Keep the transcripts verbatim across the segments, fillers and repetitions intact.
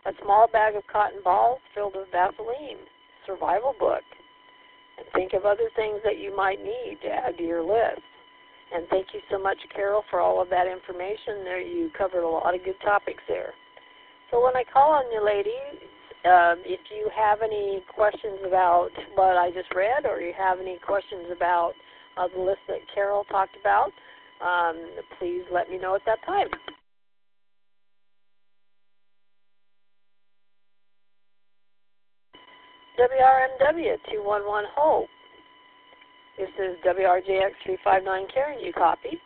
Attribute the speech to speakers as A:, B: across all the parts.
A: a small bag of cotton balls filled with Vaseline, survival book, and think of other things that you might need to add to your list. And thank you so much, Carol, for all of that information there. You covered a lot of good topics there. So when I call on you ladies, um, if you have any questions about what I just read, or you have any questions about uh, the list that Carol talked about, um, please let me know at that time. W R M W two one one HOPE. This is W R J X three five nine Karen. You copy?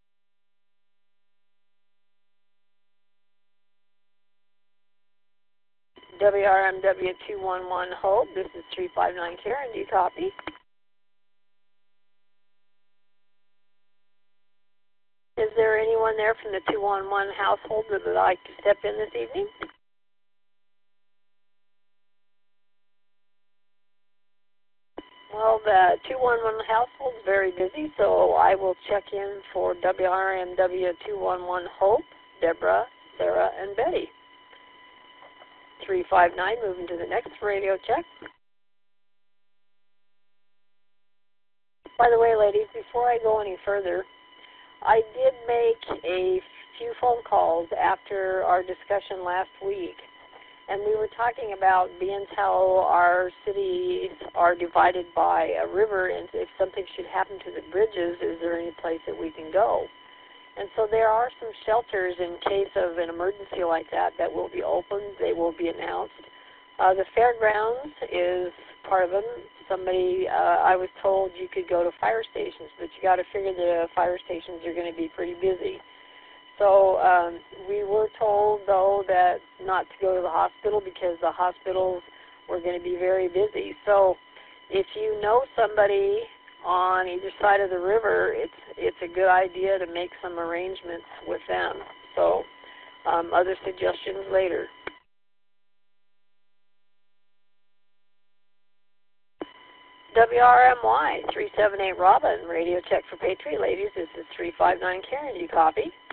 A: W R M W two one one HOPE. This is three five nine Karen. Do you copy? Is there anyone there from the two one one household that would like to step in this evening? Well, the two one one household is very busy, so I will check in for W R M W two one one HOPE, Deborah, Sarah, and Betty. three five nine, moving to the next radio check. By the way, ladies, before I go any further, I did make a few phone calls after our discussion last week, and we were talking about being how our cities are divided by a river, and if something should happen to the bridges, is there any place that we can go? And so there are some shelters in case of an emergency like that that will be opened. They will be announced. Uh, the fairgrounds is part of them. Somebody, uh, I was told you could go to fire stations, but you got to figure the fire stations are going to be pretty busy. So um, we were told, though, that not to go to the hospital because the hospitals were going to be very busy. So if you know somebody on either side of the river, it's it's a good idea to make some arrangements with them. So um, other suggestions later. W R M Y three seven eight Robin, radio check for Patriot. Ladies, this is three five nine Karen. Do you copy?